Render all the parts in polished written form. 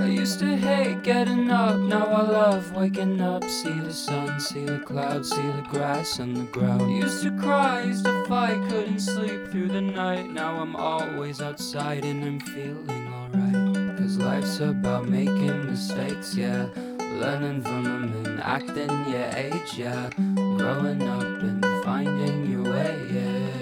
used to hate getting up, now I love waking up. See the sun, see the clouds, see the grass on the ground. Used to cry, used to fight, couldn't sleep through the night. Now I'm always outside and I'm feeling alright. Cause life's about making mistakes, yeah. Learning from them and acting your age, yeah. Growing up and finding your way, yeah.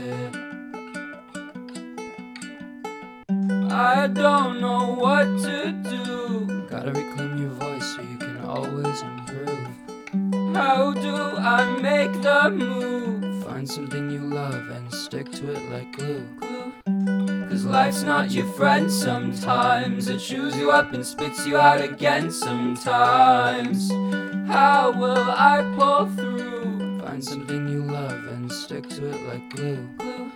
I don't know what to do. Gotta reclaim your voice so you can always improve. How do I make the move? Find something you love and stick to it like glue. Cause life's not your friend sometimes. It chews you up and spits you out again sometimes. How will I pull through? Find something you love and stick to it like glue.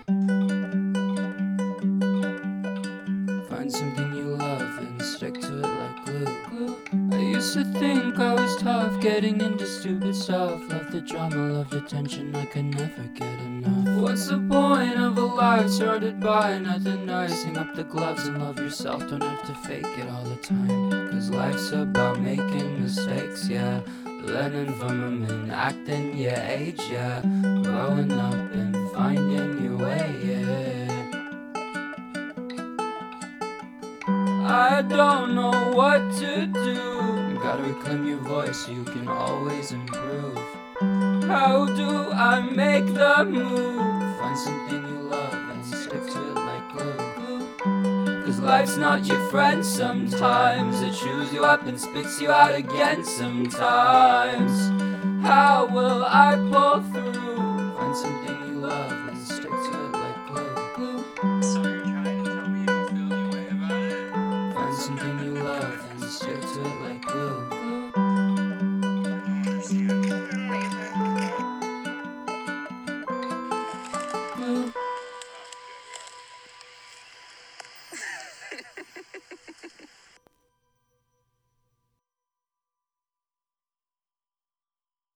Find something you love and stick to it like glue. I used to think I was tough, getting into stupid stuff. Love the drama, love the tension, I could never get enough. What's the point of a life surrounded by nothing nice? Hang up the gloves and love yourself, don't have to fake it all the time. Cause life's about making mistakes, yeah. Learning from them and acting your age, yeah. Growing up and finding your way, yeah. I don't know what to do. You gotta reclaim your voice so you can always improve. How do I make the move? Find something you love and stick to it like glue. Cause life's not your friend sometimes. It chews you up and spits you out again sometimes. How will I pull through? Find something you love